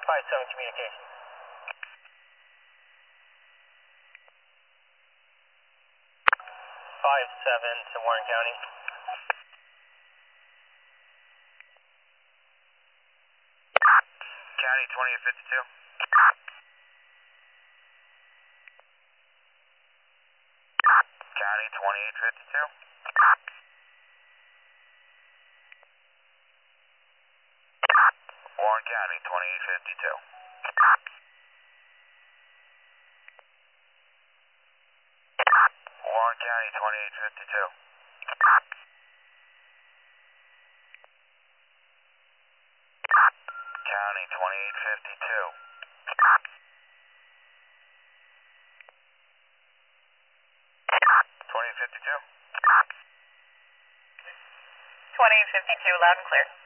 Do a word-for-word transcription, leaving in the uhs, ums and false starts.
five seven communication. five seven to Warren County. County twenty-eight fifty-two. County twenty-eight fifty-two. Warren County twenty-eight fifty-two. Warren County twenty-eight fifty-two. County twenty-eight fifty-two. twenty-eight fifty-two. twenty-eight fifty-two, loud and clear.